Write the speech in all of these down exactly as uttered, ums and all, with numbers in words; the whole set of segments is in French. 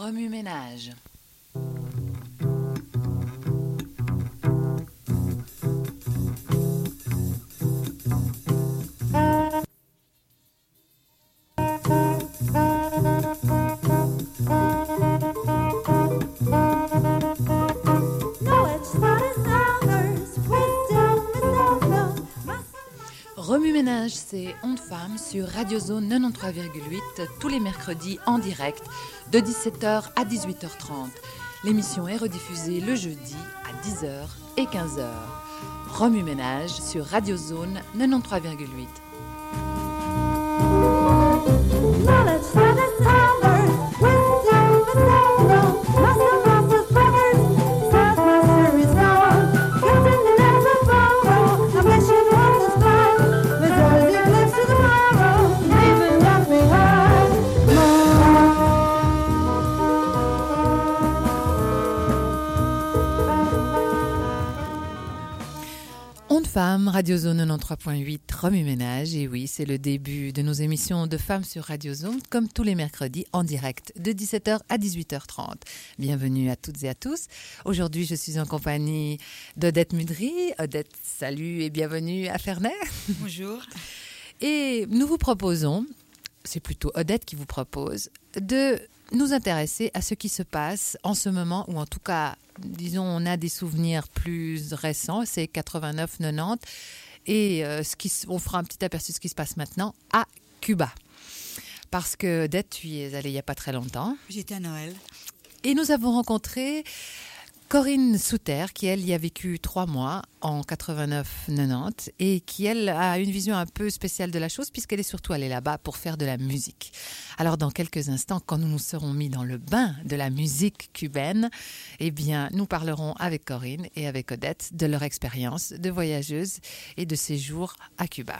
Remue-ménage. Remue-ménage, c'est Ondes Femmes sur Radio Zone quatre-vingt-treize virgule huit tous les mercredis en direct de dix-sept heures à dix-huit heures trente. L'émission est rediffusée le jeudi à dix heures et quinze heures. Remue-ménage sur Radio Zone quatre-vingt-treize virgule huit. Femmes, Radio Zone quatre-vingt-treize virgule huit, Remue-ménage. Et oui, c'est le début de nos émissions de Femmes sur Radio Zone, comme tous les mercredis, en direct, de dix-sept heures à dix-huit heures trente. Bienvenue à toutes et à tous. Aujourd'hui, je suis en compagnie d'Odette Mudry. Odette, salut et bienvenue à Ferney. Bonjour. Et nous vous proposons, c'est plutôt Odette qui vous propose, de nous intéresser à ce qui se passe en ce moment, ou en tout cas, disons, on a des souvenirs plus récents, c'est quatre-vingt-neuf quatre-vingt-dix, et euh, ce qui, on fera un petit aperçu de ce qui se passe maintenant à Cuba. Parce que, Odette, tu y es allée il n'y a pas très longtemps. J'étais à Noël. Et nous avons rencontré Corinne Souter, qui, elle, y a vécu trois mois en quatre-vingt-neuf quatre-vingt-dix et qui, elle, a une vision un peu spéciale de la chose puisqu'elle est surtout allée là-bas pour faire de la musique. Alors, dans quelques instants, quand nous nous serons mis dans le bain de la musique cubaine, eh bien, nous parlerons avec Corinne et avec Odette de leur expérience de voyageuse et de séjour à Cuba.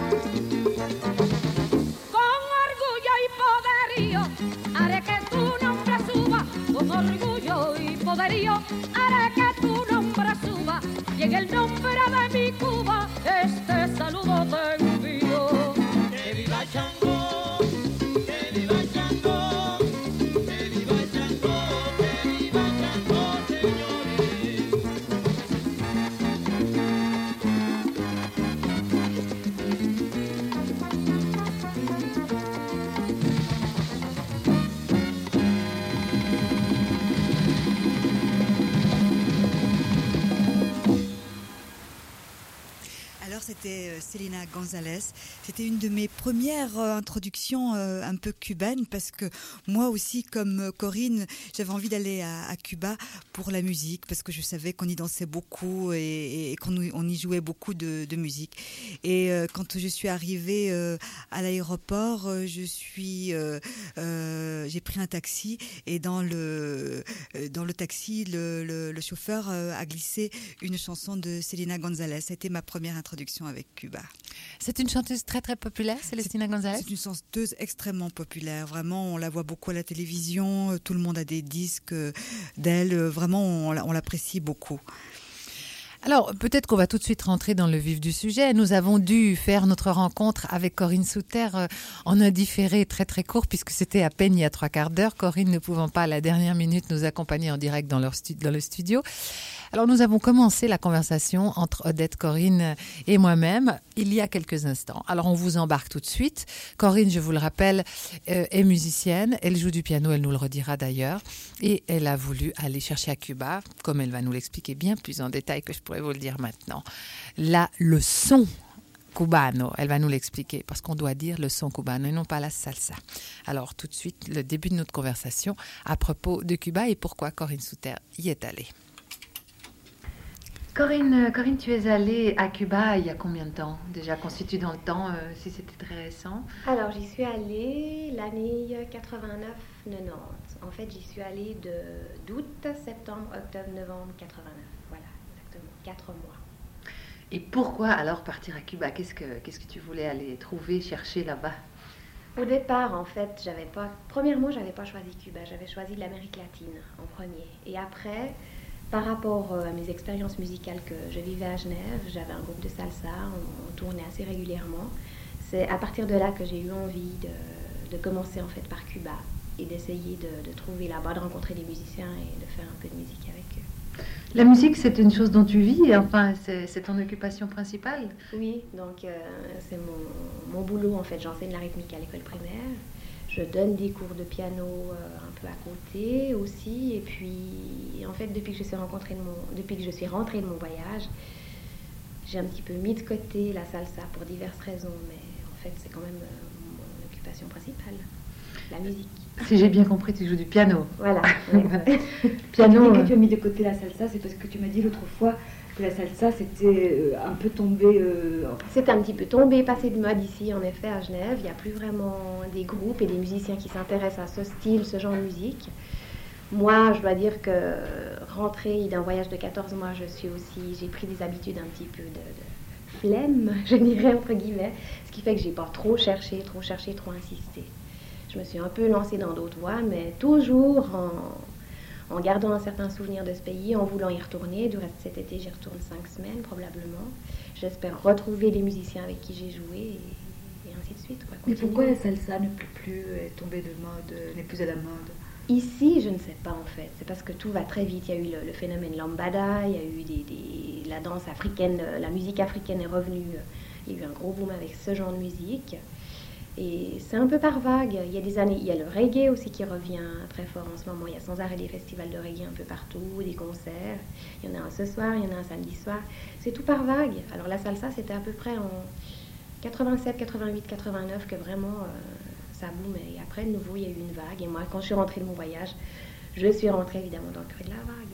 Haré que tú no c'était euh, Selena González. C'était une de mes premières euh, introductions euh, un peu cubaines parce que moi aussi, comme euh, Corinne, j'avais envie d'aller à, à Cuba pour la musique parce que je savais qu'on y dansait beaucoup et, et qu'on on y jouait beaucoup de, de musique. Et euh, quand je suis arrivée euh, à l'aéroport, euh, je suis, euh, euh, j'ai pris un taxi et dans le euh, dans le taxi, le, le, le chauffeur euh, a glissé une chanson de Selena González. C'était ma première introduction avec Cuba. C'est une chanteuse très très populaire, Selena González. C'est une chanteuse extrêmement populaire. Vraiment, on la voit beaucoup à la télévision. Tout le monde a des disques d'elle. Vraiment, on, on l'apprécie beaucoup. Alors, peut-être qu'on va tout de suite rentrer dans le vif du sujet. Nous avons dû faire notre rencontre avec Corinne Souter euh, en un différé très très court puisque c'était à peine il y a trois quarts d'heure. Corinne ne pouvant pas à la dernière minute nous accompagner en direct dans, leur stu- dans le studio. Alors, nous avons commencé la conversation entre Odette, Corinne et moi-même il y a quelques instants. Alors, on vous embarque tout de suite. Corinne, je vous le rappelle, euh, est musicienne. Elle joue du piano, elle nous le redira d'ailleurs. Et elle a voulu aller chercher à Cuba, comme elle va nous l'expliquer bien plus en détail que je pourrais vous le dire maintenant. Là, le son cubano, elle va nous l'expliquer, parce qu'on doit dire le son cubano et non pas la salsa. Alors, tout de suite, le début de notre conversation à propos de Cuba et pourquoi Corinne Souter y est allée. Corinne, Corinne, tu es allée à Cuba il y a combien de temps? Déjà constitué dans le temps, euh, si c'était très récent. Alors, j'y suis allée l'année quatre-vingt-neuf quatre-vingt-dix. En fait, j'y suis allée de, d'août, septembre, octobre, novembre quatre-vingt-neuf. Voilà, exactement, quatre mois. Et pourquoi alors partir à Cuba? Qu'est-ce que, qu'est-ce que tu voulais aller trouver, chercher là-bas? Au départ, en fait, j'avais pas... Premièrement, j'avais pas choisi Cuba, j'avais choisi l'Amérique latine en premier. Et après... Par rapport à mes expériences musicales que je vivais à Genève, j'avais un groupe de salsa, on, on tournait assez régulièrement. C'est à partir de là que j'ai eu envie de, de commencer en fait par Cuba et d'essayer de, de trouver là-bas, de rencontrer des musiciens et de faire un peu de musique avec eux. La musique, c'est une chose dont tu vis, enfin, c'est, c'est ton occupation principale? Oui, donc euh, c'est mon, mon boulot en fait. J'enseigne la rythmique à l'école primaire. Je donne des cours de piano euh, un peu à côté aussi. Et puis, en fait, depuis que je suis rencontrée de mon, depuis que je suis rentrée de mon voyage, j'ai un petit peu mis de côté la salsa pour diverses raisons. Mais en fait, c'est quand même euh, mon occupation principale, la musique. Si j'ai bien compris, tu joues du piano. Voilà. Piano. Tu dis que tu as mis de côté la salsa, c'est parce que tu m'as dit l'autre fois que la salsa, c'était un peu tombé... Euh... C'est un petit peu tombé, passé de mode ici, en effet, à Genève. Il n'y a plus vraiment des groupes et des musiciens qui s'intéressent à ce style, ce genre de musique. Moi, je dois dire que rentrée d'un voyage de quatorze mois, je suis aussi... J'ai pris des habitudes un petit peu de, de flemme, je dirais, entre guillemets. Ce qui fait que je n'ai pas trop cherché, trop cherché, trop insisté. Je me suis un peu lancée dans d'autres voies, mais toujours en... en gardant un certain souvenir de ce pays, en voulant y retourner. Du reste, cet été, j'y retourne cinq semaines, probablement. J'espère retrouver les musiciens avec qui j'ai joué et, et ainsi de suite. Quoi. Mais pourquoi la salsa ne peut plus, est tombée de mode, n'est plus à la mode? Ici, je ne sais pas, en fait. C'est parce que tout va très vite. Il y a eu le, le phénomène lambada, il y a eu des, des, la danse africaine, la musique africaine est revenue. Il y a eu un gros boom avec ce genre de musique. Et c'est un peu par vague. Il y a des années, il y a le reggae aussi qui revient très fort en ce moment. Il y a sans arrêt des festivals de reggae un peu partout, des concerts. Il y en a un ce soir, il y en a un samedi soir. C'est tout par vague. Alors la salsa, c'était à peu près en quatre-vingt-sept, quatre-vingt-huit, quatre-vingt-neuf que vraiment euh, ça boomait. Et après, de nouveau, il y a eu une vague. Et moi, quand je suis rentrée de mon voyage, je suis rentrée évidemment dans le creux de la vague.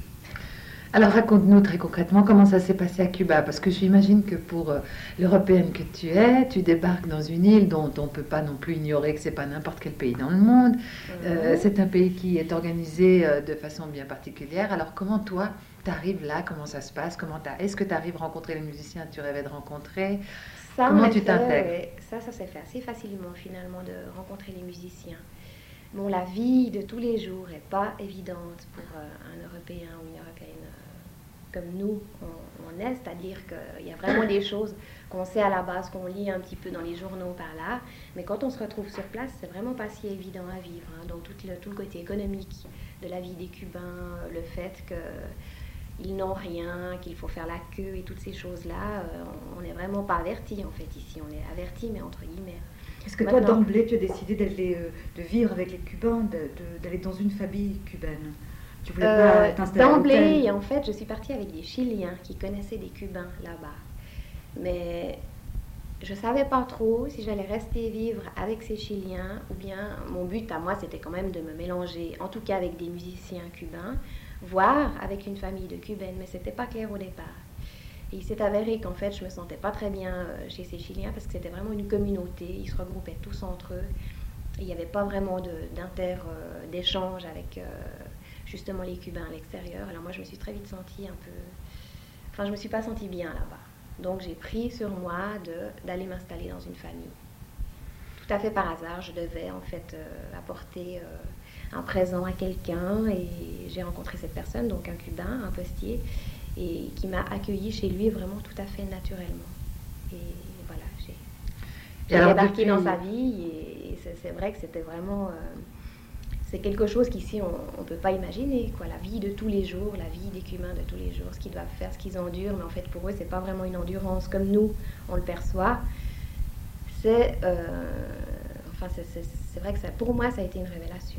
Alors raconte-nous très concrètement comment ça s'est passé à Cuba, parce que j'imagine que pour euh, l'Européenne que tu es, tu débarques dans une île dont on ne peut pas non plus ignorer que c'est pas n'importe quel pays dans le monde. Mmh. Euh, c'est un pays qui est organisé euh, de façon bien particulière. Alors comment toi, tu arrives là? Comment ça se passe? Comment Est-ce que tu arrives à rencontrer les musiciens que tu rêvais de rencontrer? Ça, Comment tu fait, t'intègres? ouais. Ça, ça s'est fait assez facilement finalement de rencontrer les musiciens. Bon, la vie de tous les jours n'est pas évidente pour euh, un Européen ou une Européenne comme nous, on, on est, c'est-à-dire qu'il y a vraiment des choses qu'on sait à la base, qu'on lit un petit peu dans les journaux par là, mais quand on se retrouve sur place, c'est vraiment pas si évident à vivre. Hein. Donc tout le, tout le côté économique de la vie des Cubains, le fait qu'ils n'ont rien, qu'il faut faire la queue et toutes ces choses-là, euh, on n'est vraiment pas avertis en fait ici, on est avertis mais entre guillemets. Est-ce que toi, Maintenant, d'emblée, tu as décidé d'aller, euh, de vivre avec les Cubains, de, de, d'aller dans une famille cubaine? Tu voulais pas euh, t'installer D'emblée, en fait, je suis partie avec des Chiliens qui connaissaient des Cubains là-bas. Mais je ne savais pas trop si j'allais rester vivre avec ces Chiliens ou bien mon but à moi c'était quand même de me mélanger, en tout cas avec des musiciens cubains, voire avec une famille de Cubaines, mais c'était pas clair au départ. Et il s'est avéré qu'en fait je me sentais pas très bien chez ces Chiliens parce que c'était vraiment une communauté, ils se regroupaient tous entre eux, et il n'y avait pas vraiment de, d'inter, euh, d'échange avec euh, justement les Cubains à l'extérieur. Alors moi je me suis très vite sentie un peu... Enfin je me suis pas sentie bien là-bas. Donc j'ai pris sur moi de, d'aller m'installer dans une famille. Tout à fait par hasard, je devais en fait euh, apporter euh, un présent à quelqu'un et j'ai rencontré cette personne, donc un Cubain, un postier, et qui m'a accueilli chez lui vraiment tout à fait naturellement. Et voilà, j'ai, j'ai débarqué depuis... dans sa vie et, et c'est, c'est vrai que c'était vraiment... Euh, c'est quelque chose qu'ici on ne peut pas imaginer, quoi. La vie de tous les jours, la vie des Cubains de tous les jours, ce qu'ils doivent faire, ce qu'ils endurent, mais en fait pour eux c'est pas vraiment une endurance comme nous on le perçoit. C'est, euh, enfin c'est, c'est, c'est vrai que ça, pour moi ça a été une révélation.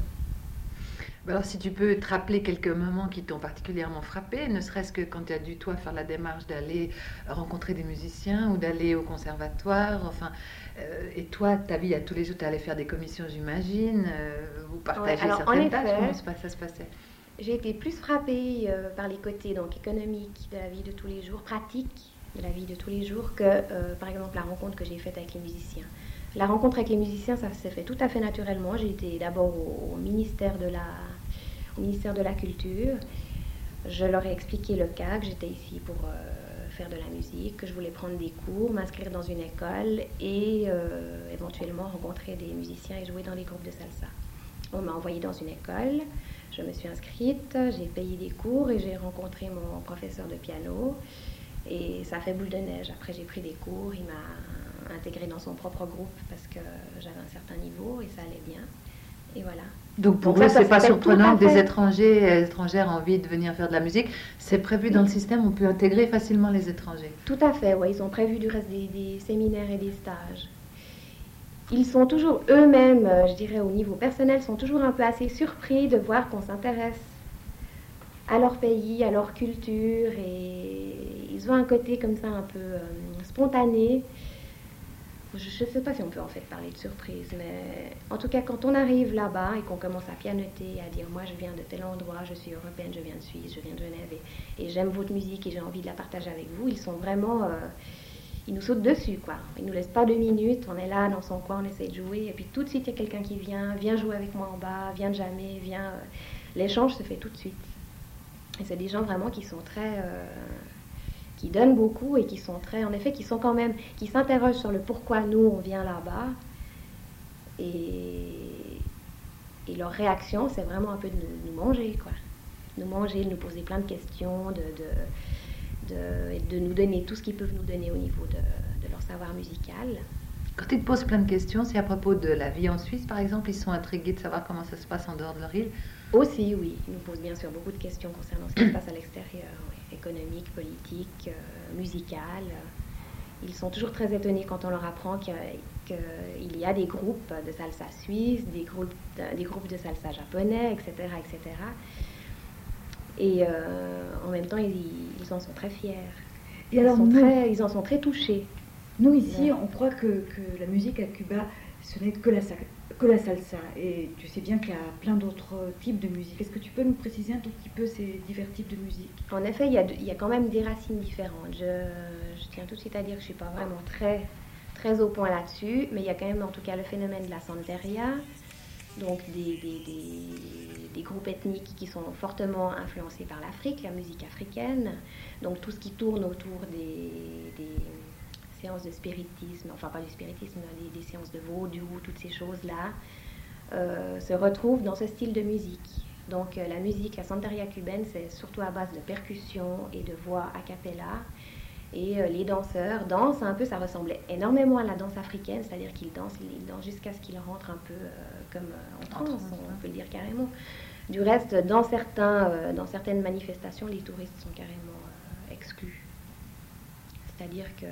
Alors si tu peux te rappeler quelques moments qui t'ont particulièrement frappé, ne serait-ce que quand tu as dû toi faire la démarche d'aller rencontrer des musiciens ou d'aller au conservatoire, enfin, euh, et toi ta vie à tous les jours, tu allais faire des commissions j'imagine, euh, vous partagez ouais, certaines tâches, comment ça se passait? J'ai été plus frappée euh, par les côtés donc économiques de la vie de tous les jours, pratiques de la vie de tous les jours, que euh, par exemple la rencontre que j'ai faite avec les musiciens. La rencontre avec les musiciens, ça s'est fait tout à fait naturellement. J'ai été d'abord au, au ministère de la au ministère de la Culture. Je leur ai expliqué le cas, que j'étais ici pour euh, faire de la musique, que je voulais prendre des cours, m'inscrire dans une école et euh, éventuellement rencontrer des musiciens et jouer dans des groupes de salsa. On m'a envoyée dans une école, je me suis inscrite, j'ai payé des cours et j'ai rencontré mon professeur de piano et ça a fait boule de neige. Après j'ai pris des cours, il m'a intégrée dans son propre groupe parce que j'avais un certain niveau et ça allait bien. Et voilà. Donc pour Donc eux, ça, c'est pas surprenant que des étrangers et étrangères aient envie de venir faire de la musique. C'est prévu dans le système, on peut intégrer facilement les étrangers. Tout à fait, oui. Ils ont prévu du reste des, des séminaires et des stages. Ils sont toujours eux-mêmes, je dirais au niveau personnel, sont toujours un peu assez surpris de voir qu'on s'intéresse à leur pays, à leur culture. Et ils ont un côté comme ça un peu euh, spontané. Je ne sais pas si on peut en fait parler de surprise, mais en tout cas, quand on arrive là-bas et qu'on commence à pianoter, à dire « moi je viens de tel endroit, je suis européenne, je viens de Suisse, je viens de Genève et, et j'aime votre musique et j'ai envie de la partager avec vous », ils sont vraiment... Euh, ils nous sautent dessus, quoi. Ils ne nous laissent pas deux minutes, on est là dans son coin, on essaie de jouer, et puis tout de suite il y a quelqu'un qui vient, viens jouer avec moi en bas, viens de jamais, viens... Euh, l'échange se fait tout de suite. Et c'est des gens vraiment qui sont très... Euh, qui donnent beaucoup et qui sont très, en effet, qui sont quand même, qui s'interrogent sur le pourquoi nous on vient là-bas. Et, et leur réaction, c'est vraiment un peu de nous, nous manger, quoi. Nous manger, de nous poser plein de questions, de, de, de, de nous donner tout ce qu'ils peuvent nous donner au niveau de, de leur savoir musical. Quand ils te posent plein de questions, c'est à propos de la vie en Suisse, par exemple, ils sont intrigués de savoir comment ça se passe en dehors de leur île? Aussi, oui. Ils nous posent bien sûr beaucoup de questions concernant ce qui se passe à l'extérieur, oui. Économique, politique, euh, musical. Ils sont toujours très étonnés quand on leur apprend qu'il y, a, qu'il y a des groupes de salsa suisse, des groupes de, des groupes de salsa japonais, et cetera, et cetera. Et euh, en même temps, ils, ils en sont très fiers. Et ils, alors, sont nous, très, ils en sont très touchés. Nous, ici, ouais. on croit que, que la musique à Cuba, ce n'est que la, que la salsa. Et tu sais bien qu'il y a plein d'autres types de musique. Est-ce que tu peux nous préciser un tout petit peu ces divers types de musique? En effet, il y a, de, il y a quand même des racines différentes. Je, je tiens tout de suite à dire que je ne suis pas vraiment très, très au point là-dessus. Mais il y a quand même, en tout cas, le phénomène de la santeria. Donc, des, des, des, des groupes ethniques qui sont fortement influencés par l'Afrique, la musique africaine. Donc, tout ce qui tourne autour des... des séances de spiritisme, enfin pas du spiritisme, des, des séances de vaudou, toutes ces choses-là, euh, se retrouvent dans ce style de musique. Donc euh, la musique, la santeria cubaine, c'est surtout à base de percussions et de voix a cappella. Et euh, les danseurs dansent un peu, ça ressemblait énormément à la danse africaine, c'est-à-dire qu'ils dansent, ils dansent jusqu'à ce qu'ils rentrent un peu euh, comme euh, en transe, on peut le dire carrément. Du reste, dans, certains, euh, dans certaines manifestations, les touristes sont carrément euh, exclus. C'est-à-dire que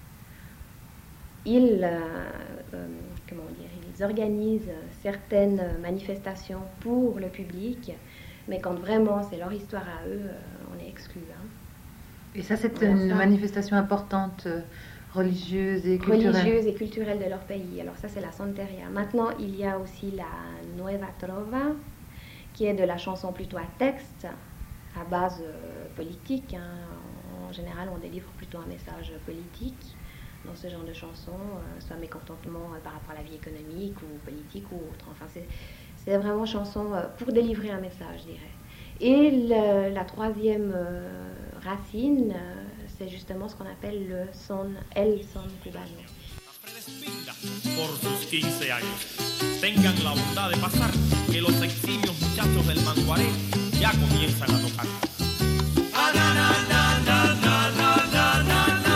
Ils, euh, euh, comment dire, ils organisent certaines manifestations pour le public, mais quand vraiment c'est leur histoire à eux, euh, on est exclus. Hein. Et ça, c'est voilà, une ça. manifestation importante religieuse et culturelle. religieuse et culturelle de leur pays. Alors ça, c'est la santeria. Maintenant, il y a aussi la nueva trova, qui est de la chanson plutôt à texte, à base euh, politique. Hein. En général, on délivre plutôt un message politique dans ce genre de chansons, euh, soit mécontentement euh, par rapport à la vie économique ou politique ou autre. Enfin, c'est, c'est vraiment chanson euh, pour délivrer un message, je dirais. Et le, la troisième euh, racine, euh, c'est justement ce qu'on appelle le son, el son cubano. Por sus quince años. Tengan la bondad de pasar, que los eximios muchachos del Manguaré ya comienzan a tocar. Ah, na, na, na, na, na, na, na, na, na.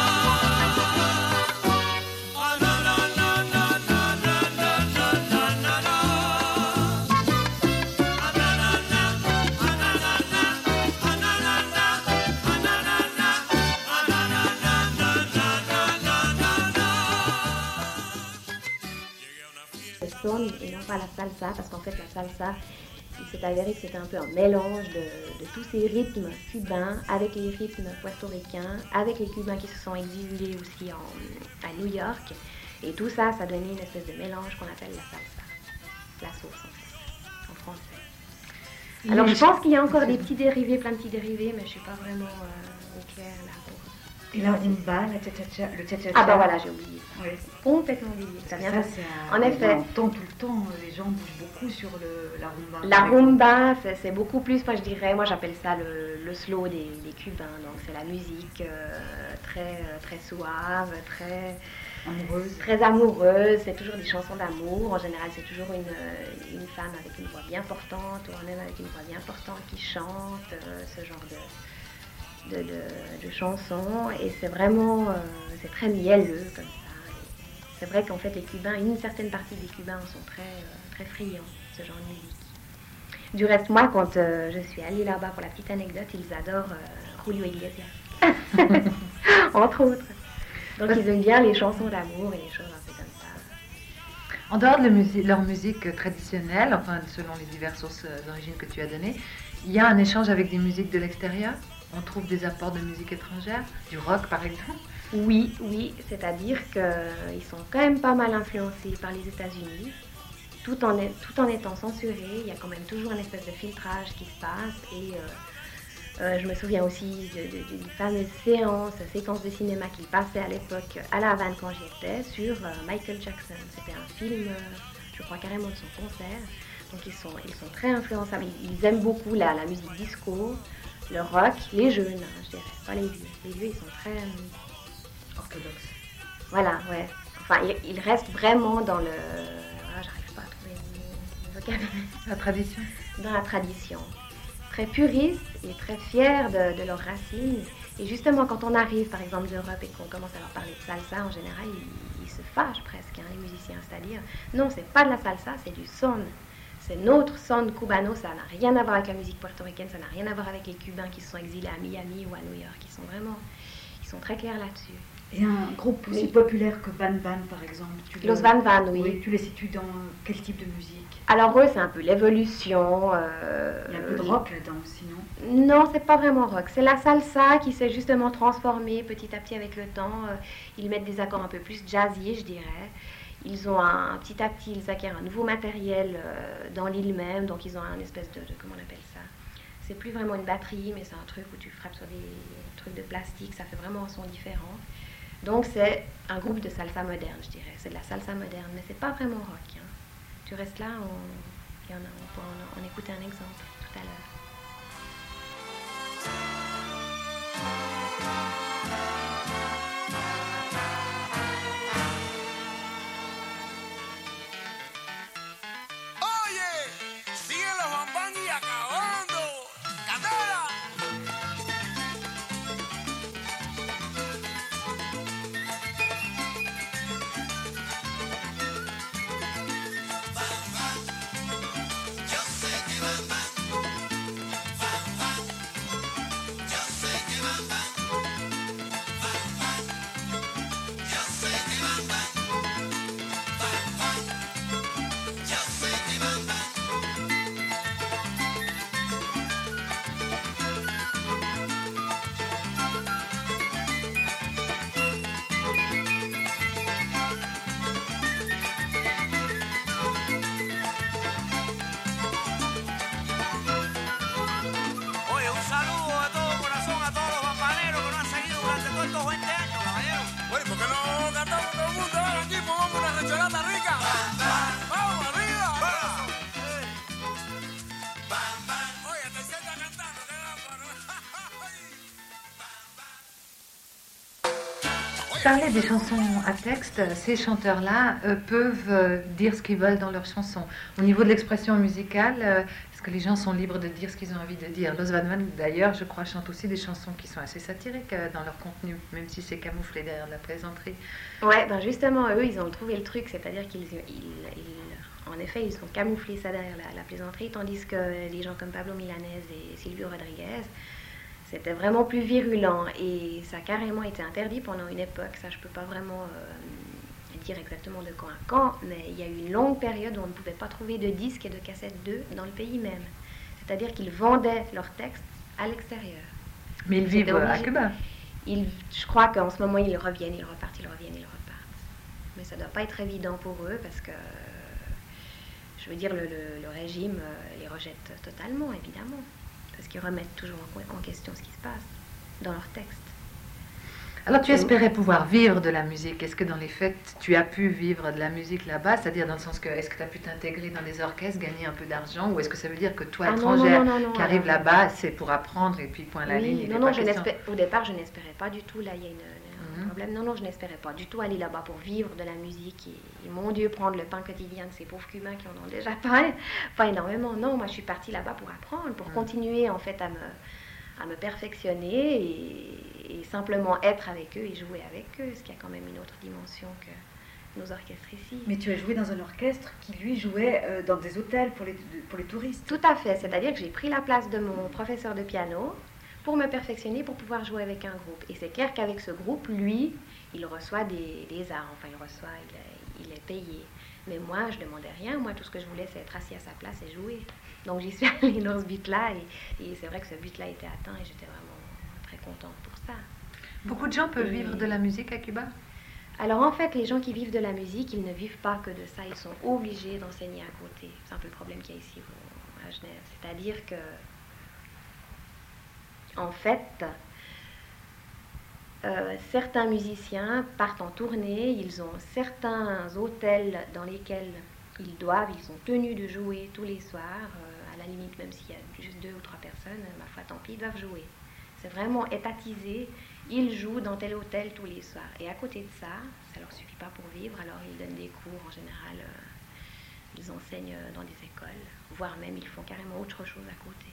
Ah, na, na, na, na, na, na, na, na, na, na, na. Ah, na, na, na, ah, na, na, na, ah, na, na, na, ah, na, na, na, ah, na, na, na, na, na, na, na, na. Le son et non pas la salsa, parce qu'en fait la salsa, il s'est avéré que c'était un peu un mélange de, de tous ces rythmes cubains avec les rythmes puertoricains, avec les Cubains qui se sont exilés aussi en, à New York. Et tout ça, ça donnait une espèce de mélange qu'on appelle la salsa, la sauce en fait, en français. Alors je pense qu'il y a encore des petits dérivés, plein de petits dérivés, mais je ne suis pas vraiment euh, au clair là. Pour... Et la rumba, la cha-cha-cha, le cha-cha-cha. Ah ben voilà, j'ai oublié ça. Oui. Complètement oublié. Ça vient Ça, de- c'est un- En effet. On entend tout le temps, les gens bougent beaucoup sur le, la rumba. La rumba, c'est, c'est beaucoup plus, moi je dirais, moi j'appelle ça le, le slow des, des Cubains. Donc c'est la musique euh, très, euh, très suave, très, Amoureuse. très amoureuse. C'est toujours des chansons d'amour. En général, c'est toujours une, euh, une femme avec une voix bien portante ou un homme avec une voix bien portante qui chante euh, ce genre de, de, de, de chansons. Et c'est vraiment, euh, c'est très mielleux comme ça. Et c'est vrai qu'en fait, les Cubains, une certaine partie des Cubains sont très, euh, très friands de ce genre de musique. Du reste, moi, quand euh, je suis allée là-bas, pour la petite anecdote, ils adorent euh, Julio Iglesias, entre autres. Donc ils aiment bien les chansons d'amour et les choses un peu comme ça. En dehors de la musi- leur musique traditionnelle, enfin selon les diverses sources euh, d'origine que tu as données, il y a un échange avec des musiques de l'extérieur. On trouve des apports de musique étrangère, du rock par exemple. Oui, oui, c'est-à-dire qu'ils sont quand même pas mal influencés par les États-Unis, tout en, est- tout en étant censurés. Il y a quand même toujours une espèce de filtrage qui se passe. Et euh, euh, je me souviens aussi de- de- d'une fameuse séance, séquence de cinéma qu'ils passaient à l'époque à La Havane quand j'y étais, sur euh, Michael Jackson. C'était un film, euh, je crois carrément de son concert. Donc ils sont, ils sont très influençables. Ils, ils aiment beaucoup la, la musique disco, le rock, les jeunes, hein, je dirais, pas les vieux. Les vieux, ils sont très... euh, Orthodoxe. Voilà, ouais. Enfin, il, il reste vraiment dans le... Ah, j'arrive pas à trouver le vocabulaire. La tradition. Dans la tradition. Très puriste et très fiers de, de leurs racines. Et justement, quand on arrive, par exemple, d'Europe et qu'on commence à leur parler de salsa, en général, ils, ils se fâchent presque, hein, les musiciens, c'est-à-dire, non, c'est pas de la salsa, c'est du son. C'est notre son cubano, ça n'a rien à voir avec la musique portoricaine, ça n'a rien à voir avec les Cubains qui se sont exilés à Miami ou à New York. Ils sont vraiment... Ils sont très clairs là-dessus. Et un groupe aussi Oui. populaire que Van Van, par exemple. Tu Los le- Van Van, oui. Tu les situes dans quel type de musique? Alors eux, c'est un peu l'évolution. euh, Il y a un peu de rock là-dedans aussi, non? Non, c'est pas vraiment rock. C'est la salsa qui s'est justement transformée petit à petit avec le temps. Euh, Ils mettent des accords un peu plus jazzy, je dirais. Ils ont un, petit à petit, ils acquièrent un nouveau matériel euh, dans l'île même. Donc ils ont un espèce de, de comment on appelle ça? C'est plus vraiment une batterie, mais c'est un truc où tu frappes sur des trucs de plastique. Ça fait vraiment un son différent. Donc c'est un groupe de salsa moderne, je dirais. C'est de la salsa moderne, mais c'est pas vraiment rock. Hein. Tu restes là, on, il y en a, on peut en, en écouter un exemple tout à l'heure. Oye, sigue los bambán y acabando. ¡Candela! Bam, bam, yo sé que bam, bam parlais des chansons à texte. Ces chanteurs-là euh, peuvent euh, dire ce qu'ils veulent dans leurs chansons. Au niveau de l'expression musicale, euh, est-ce que les gens sont libres de dire ce qu'ils ont envie de dire? Los Van Van, d'ailleurs, je crois, chantent aussi des chansons qui sont assez satiriques euh, dans leur contenu, même si c'est camouflé derrière la plaisanterie. Ouais, ben justement, eux, ils ont trouvé le truc, c'est-à-dire qu'ils, ils, ils, en effet, ils ont camouflé ça derrière la, la plaisanterie, tandis que les gens comme Pablo Milanés et Silvio Rodriguez, c'était vraiment plus virulent et ça a carrément été interdit pendant une époque. Ça, je ne peux pas vraiment euh, dire exactement de quand à quand, mais il y a eu une longue période où on ne pouvait pas trouver de disques et de cassettes d'eux dans le pays même. C'est-à-dire qu'ils vendaient leurs textes à l'extérieur. Mais ils vivent à Cuba. Ils, je crois qu'en ce moment, ils reviennent, ils repartent, ils reviennent, ils repartent. Mais ça ne doit pas être évident pour eux parce que, je veux dire, le, le, le régime les rejette totalement, évidemment. Parce qu'ils remettent toujours en question ce qui se passe dans leurs textes. Alors tu espérais pouvoir vivre de la musique. Est-ce que dans les faits, tu as pu vivre de la musique là-bas? C'est-à-dire dans le sens que, est-ce que tu as pu t'intégrer dans des orchestres, gagner un peu d'argent? Ou est-ce que ça veut dire que toi, ah, étrangère, non, non, non, non, qui arrive non, là-bas, c'est pour apprendre et puis point à la oui, ligne? Non, non, je au départ, je n'espérais pas du tout. Là, il y a une, un mm-hmm. problème. Non, non, je n'espérais pas du tout aller là-bas pour vivre de la musique. Et, et mon Dieu, prendre le pain quotidien de ces pauvres Cubains qui en ont déjà pas, pas énormément. Non, moi, je suis partie là-bas pour apprendre, pour mm. continuer, en fait, à me... à me perfectionner et, et simplement être avec eux et jouer avec eux, ce qui a quand même une autre dimension que nos orchestres ici. Mais tu as joué dans un orchestre qui, lui, jouait euh, dans des hôtels pour les, pour les touristes. Tout à fait, c'est-à-dire que j'ai pris la place de mon professeur de piano pour me perfectionner, pour pouvoir jouer avec un groupe. Et c'est clair qu'avec ce groupe, lui, il reçoit des, des arts, enfin il reçoit, il est, il est payé. Mais moi, je ne demandais rien. Moi, tout ce que je voulais, c'est être assis à sa place et jouer. Donc, j'y suis allée dans ce but-là. Et, et c'est vrai que ce but-là était atteint et j'étais vraiment très contente pour ça. Beaucoup de gens peuvent et... vivre de la musique à Cuba? Alors, en fait, les gens qui vivent de la musique, ils ne vivent pas que de ça. Ils sont obligés d'enseigner à côté. C'est un peu le problème qu'il y a ici à Genève. C'est-à-dire que, en fait... Euh, certains musiciens partent en tournée, ils ont certains hôtels dans lesquels ils doivent, ils sont tenus de jouer tous les soirs, euh, à la limite même s'il y a juste deux ou trois personnes, ma foi tant pis, ils doivent jouer. C'est vraiment étatisé, ils jouent dans tel hôtel tous les soirs. Et à côté de ça, ça leur suffit pas pour vivre, alors ils donnent des cours en général, euh, ils enseignent dans des écoles, voire même ils font carrément autre chose à côté.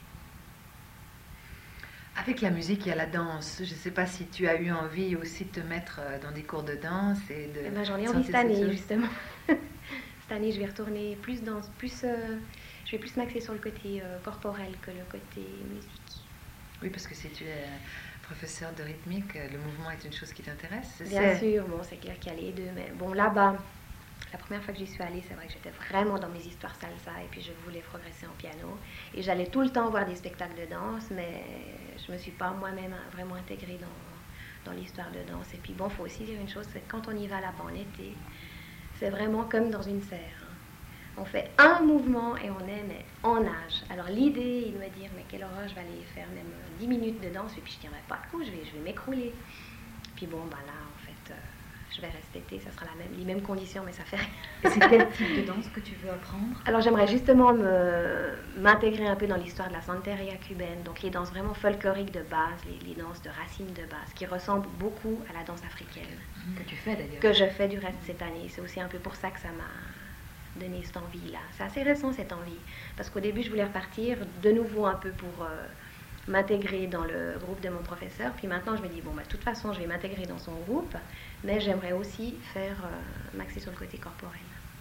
Avec la musique, il y a la danse. Je ne sais pas si tu as eu envie aussi de te mettre dans des cours de danse et de... Eh ben, j'en ai envie cette année, justement. Cette année, je vais retourner plus dans... Plus, euh, je vais plus m'axer sur le côté euh, corporel que le côté musique. Oui, parce que si tu es professeur de rythmique, le mouvement est une chose qui t'intéresse. Bien sûr, bon, c'est clair qu'il y a les deux. Mais bon, là-bas, la première fois que j'y suis allée, c'est vrai que j'étais vraiment dans mes histoires salsa et puis je voulais progresser en piano. Et j'allais tout le temps voir des spectacles de danse, mais je ne me suis pas moi-même vraiment intégrée dans, dans l'histoire de danse. Et puis bon, il faut aussi dire une chose, c'est que quand on y va là-bas en été, c'est vraiment comme dans une serre. Hein. On fait un mouvement et on est mais en nage. Alors l'idée est de me dire, mais quelle horreur, je vais aller faire même dix minutes de danse et puis je ne tiendrai pas le coup, je vais, je vais m'écrouler. Puis bon, ben là, en fait... Euh, je vais respecter, ça sera la même, les mêmes conditions, mais ça fait rien. Et c'est quel type de danse que tu veux apprendre? Alors j'aimerais justement me, m'intégrer un peu dans l'histoire de la santeria cubaine, donc les danses vraiment folkloriques de base, les, les danses de racines de base, qui ressemblent beaucoup à la danse africaine. Que tu fais d'ailleurs. Que je fais du reste cette année. C'est aussi un peu pour ça que ça m'a donné cette envie-là. C'est assez récent cette envie, parce qu'au début je voulais repartir de nouveau un peu pour... Euh, m'intégrer dans le groupe de mon professeur, puis maintenant je me dis, bon, bah, de toute façon je vais m'intégrer dans son groupe, mais j'aimerais aussi faire euh, m'axer sur le côté corporel.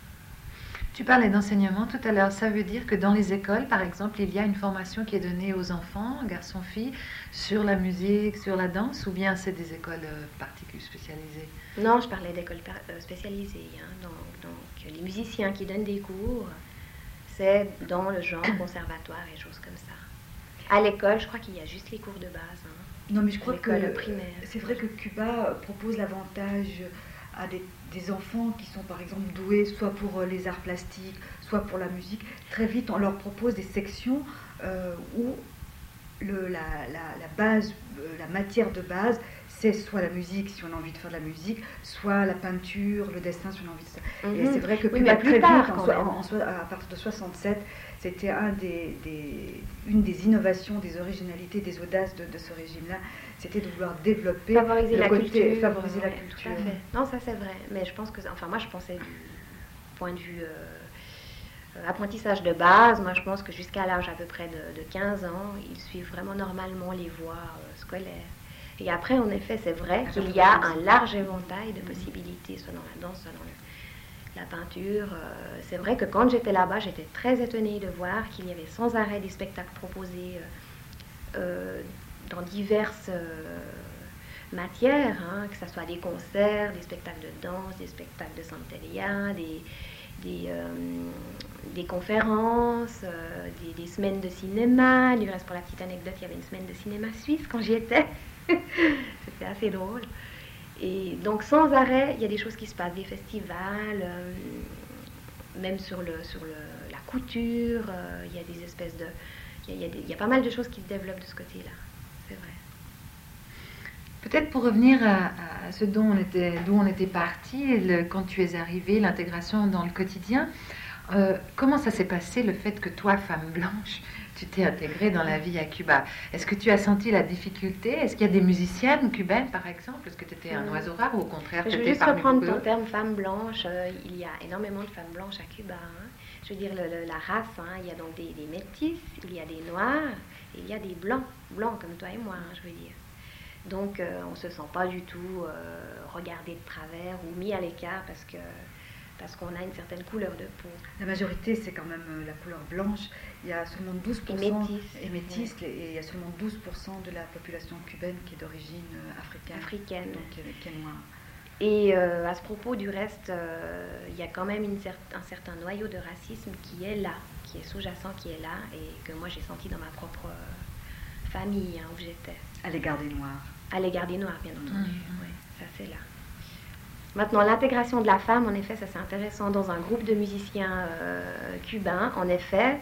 Tu parlais d'enseignement tout à l'heure, ça veut dire que dans les écoles, par exemple, il y a une formation qui est donnée aux enfants, garçons, filles, sur la musique, sur la danse, ou bien c'est des écoles euh, particulières, spécialisées? Non, je parlais d'écoles euh, spécialisées, hein, donc, donc les musiciens qui donnent des cours, c'est dans le genre conservatoire et choses comme ça. À l'école, je crois qu'il y a juste les cours de base. Hein. Non, mais je crois que primaire. C'est vrai que Cuba propose l'avantage à des, des enfants qui sont par exemple doués soit pour les arts plastiques, soit pour la musique. Très vite, on leur propose des sections euh, où le, la, la, la base, la matière de base, c'est soit la musique si on a envie de faire de la musique, soit la peinture, le dessin si on a envie de ça. Mm-hmm. Et c'est vrai que Cuba, oui, très tard, vite, en, en, en, à partir de soixante-sept, c'était un des, des, une des innovations, des originalités, des audaces de, de ce régime-là, c'était de vouloir développer favoriser le la côté, culture. favoriser la ouais, culture. Tout à fait. Non, ça c'est vrai. Mais je pense que, enfin, moi je pensais du point de vue euh, euh, apprentissage de base. Moi, je pense que jusqu'à l'âge à peu près de, de quinze ans, ils suivent vraiment normalement les voies euh, scolaires. Et après, en effet, c'est vrai qu'il y a un large éventail de possibilités, soit dans la danse, soit dans le, la peinture. Euh, c'est vrai que quand j'étais là-bas, j'étais très étonnée de voir qu'il y avait sans arrêt des spectacles proposés euh, euh, dans diverses euh, matières, hein, que ce soit des concerts, des spectacles de danse, des spectacles de santeria, des, des, euh, des conférences, euh, des, des semaines de cinéma. Du reste, pour la petite anecdote, il y avait une semaine de cinéma suisse quand j'y étais. C'était assez drôle. Et donc sans arrêt, il y a des choses qui se passent, des festivals, euh, même sur, le, sur le, la couture, euh, il y a des espèces de... Il y a, il y a des, il y a pas mal de choses qui se développent de ce côté-là, c'est vrai. Peut-être pour revenir à, à ce dont on était, d'où on était parti, le, quand tu es arrivée, l'intégration dans le quotidien, euh, comment ça s'est passé le fait que toi, femme blanche, tu t'es intégrée dans la vie à Cuba? Est-ce que tu as senti la difficulté? Est-ce qu'il y a des musiciennes cubaines, par exemple? Est-ce que tu étais un oiseau rare ou au contraire tu Je veux étais juste parmi reprendre beaucoup ton d'autres? terme femme blanche. Euh, il y a énormément de femmes blanches à Cuba. Hein. Je veux dire, le, le, la race, hein, il y a donc des, des métis, il y a des noirs, et il y a des blancs, blancs comme toi et moi, hein, je veux dire. Donc, euh, on ne se sent pas du tout euh, regardé de travers ou mis à l'écart parce que parce qu'on a une certaine couleur de peau. La majorité, c'est quand même euh, la couleur blanche. Il y a seulement douze pour cent Et métis. et métis, et il y a seulement douze pour cent de la population cubaine qui est d'origine euh, africaine. Africaine. Donc, qui est, qui est noire. Et euh, à ce propos, du reste, euh, il y a quand même une cer- un certain noyau de racisme qui est là, qui est sous-jacent, qui est là, et que moi j'ai senti dans ma propre euh, famille, hein, où j'étais. À l'égard des Noirs. À l'égard des Noirs, bien entendu. Mmh. Oui, ça c'est là. Maintenant, l'intégration de la femme, en effet, ça c'est intéressant. Dans un groupe de musiciens euh, cubains, en effet,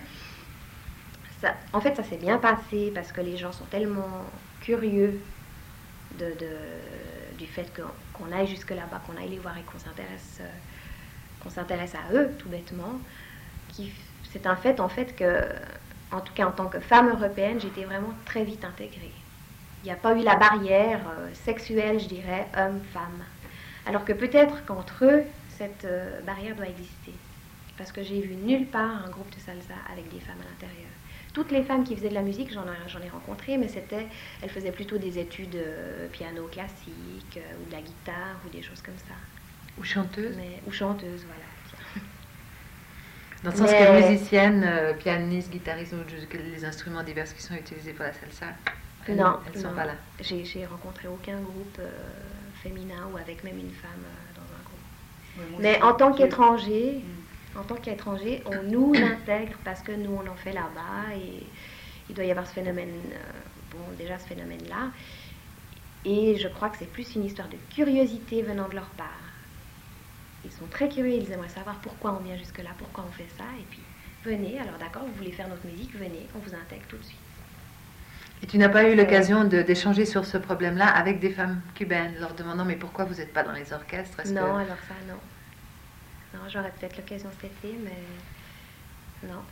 ça, en fait, ça s'est bien passé parce que les gens sont tellement curieux de, de, du fait que, qu'on aille jusque là-bas, qu'on aille les voir et qu'on s'intéresse, euh, qu'on s'intéresse à eux, tout bêtement. Qui, c'est un fait, en fait, que, en tout cas en tant que femme européenne, j'étais vraiment très vite intégrée. Il n'y a pas eu la barrière euh, sexuelle, je dirais, homme-femme. Alors que peut-être qu'entre eux, cette euh, barrière doit exister. Parce que j'ai vu nulle part un groupe de salsa avec des femmes à l'intérieur. Toutes les femmes qui faisaient de la musique, j'en ai, j'en ai rencontré, mais c'était, elles faisaient plutôt des études euh, piano classique, euh, ou de la guitare, ou des choses comme ça. Ou chanteuse? Mais, ou chanteuse, voilà. Tiens. Dans le sens Mais- que musicienne, euh, pianiste, guitariste, ou juste que les instruments divers qui sont utilisés pour la salsa, elles, Non, elles ne sont non. pas là. J'ai, j'ai rencontré aucun groupe euh, féminin ou avec même une femme euh, dans un groupe. Ouais, moi Mais aussi. en tant Oui. qu'étranger, Mm. en tant qu'étranger, on nous l'intègre parce que nous on en fait là-bas et il doit y avoir ce phénomène, euh, bon déjà ce phénomène-là. Et je crois que c'est plus une histoire de curiosité venant de leur part. Ils sont très curieux, ils aimeraient savoir pourquoi on vient jusque-là, pourquoi on fait ça, et puis venez, alors d'accord, vous voulez faire notre musique, venez, on vous intègre tout de suite. Et tu n'as pas eu l'occasion de, d'échanger sur ce problème-là avec des femmes cubaines, leur demandant mais pourquoi vous n'êtes pas dans les orchestres? Est-ce Non, que... alors ça, non. Non, j'aurais peut-être l'occasion cet été, mais non.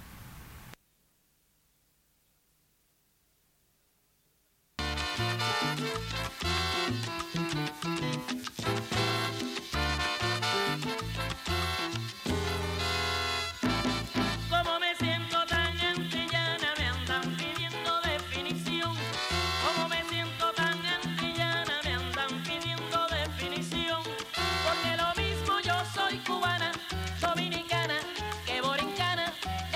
Como me siento tan antillana, me andan pidiendo definición. Como me siento tan antillana, me andan pidiendo definición. Porque lo mismo yo soy cubana, dominicana, que borincana.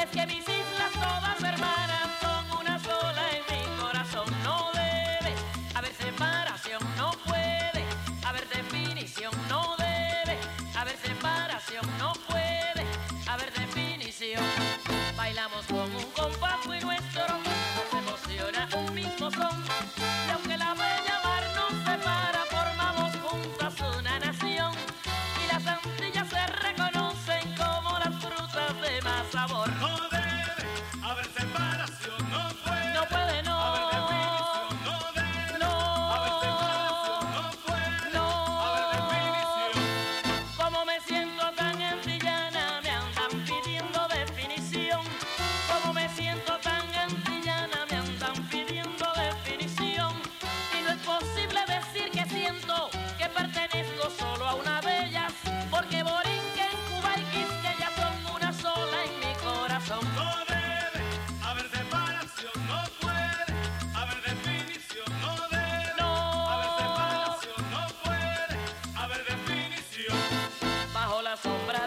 sombra